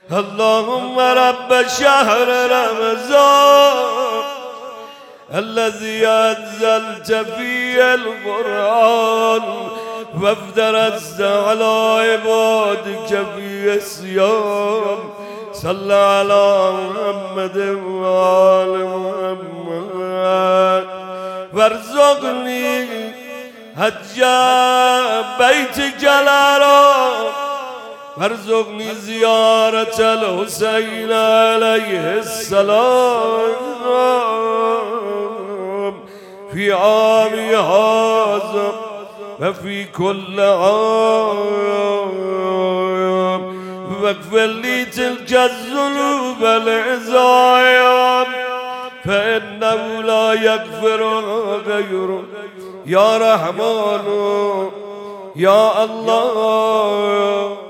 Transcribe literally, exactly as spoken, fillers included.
اللهم رب شهر رمضان الذي أنزلت فيه القرآن وافترضت على عبادك فيه الصيام صل على محمد وآل محمد وارزقني حج بيتك الحرام وارزقني زيارة الحسين عليه السلام في عام هذا وفي كل عام واغفر لي تلك الذنوب العظام فإنه لا يغفر غيره يا رحمن يا الله.